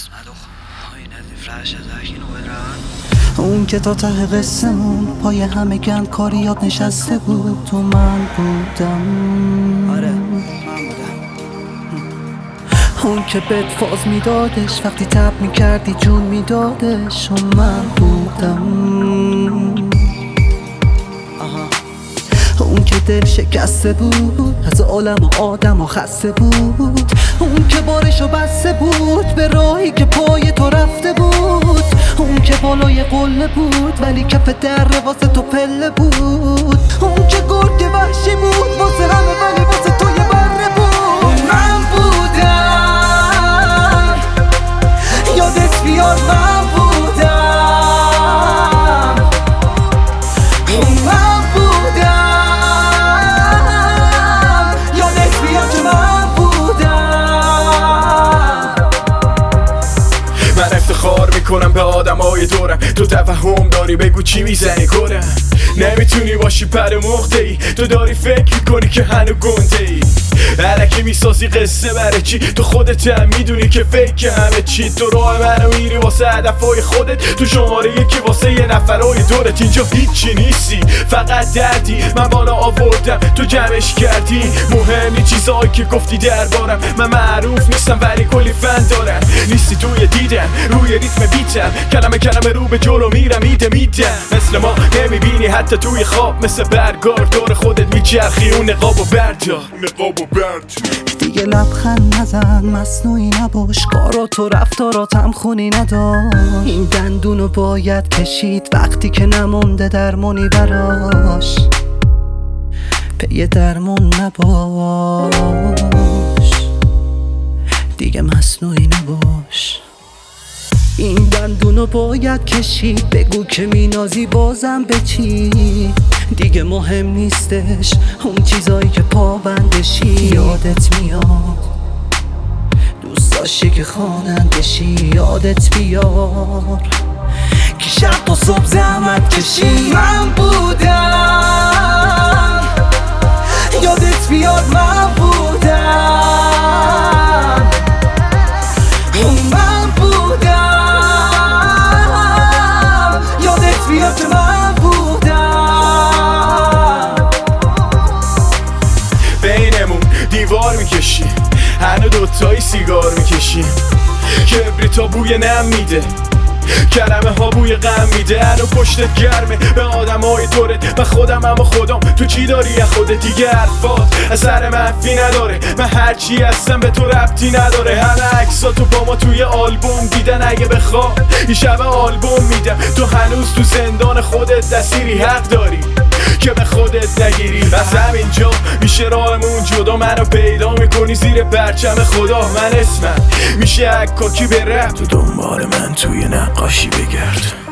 اون که تا ته قصه‌مون پای همه گند کاریات نشسته بود تو من بودم. آره من بودم. اون که بهت فاز میدادش وقتی تب میکردی جون میدادش و من بودم. اون که دل شکسته بود از عالم و آدم و خسته بود. اون که بارشو بسته بود به راهی که پای تو رفته بود. اون که بالای قله بود ولی کف در واسه تو پله بود. اون که گرگ وحشی بود واسه همه ولی واسه تو یه بره بود. من بودم یادت بیار من بودم. من بودم یادت بیار که من بودم. من افتخار میکنم به آدمای دورم. تو توهم داری بگو چی میزنی گرم. نمیتونی باشی پر مختهی. تو داری فکر میکنی که هنو گنده ای. الکی میسازی قصه برای چی؟ تو خودت هم میدونی که فکر همه چی. تو راه منو میری واسه هدفای خودت. تو شماره یکی واسه یه نفرای دورت. اینجا هیچی نیستی فقط دردی. من بالا آوردم تو جمعش کردی. مهمی چیزایی که گفتی دربارم. من معروف نیستم ولی کلی فن دارم. نیستی توی دیدم روی ریتم بیتم. کلمه رو به جلو میرم میدم مثل ما نمیبینی حتی توی خواب. مثل برگار دور خودت میچرخی. اون نقابو بردار دیگه لبخند نزن مصنوعی نباش. کارات و رفتاراتم خونی نداشت. این دندونو باید کشید وقتی که نمونده درمونی براش. پی درمون نباش دیگه مصنوعی نباش. این دندونو باید کشید. بگو که مینازی بازم به چی؟ دیگه مهم نیستش اون چیزایی که پابندشی. یادت میاد دوست داشتی که خوانندشی. یادت بیار که شب تا صبح زحمت کشی. من بودم یادت بیاد من بودم. من بودم یادت بیاد که من بودم. بینمون دیوار میکشی. هنو دوتایی سیگار میکشیم. کبریتا بوی نم میده. کلمه ها بوی غم میده. هنو پشتت گرمه به آدم های دورت. من خودم اما خودم. تو چی داری از خودت؟ دیگه حرفات اثر منفی نداره. من هرچی هستم به تو ربطی نداره. همه عکسا تو با ما توی آلبوم دیدن. اگه بخواد این شب آلبوم میدم. تو هنوز تو زندان خودت دستیری. حق داری که به خودت نگیری. از همینجا میشه راهمون جدا. منو پیدا میکنی زیر پرچم خدا. من اسمم میشه عکاکی به رفت. تو دنبال من توی نقاشی بگرد.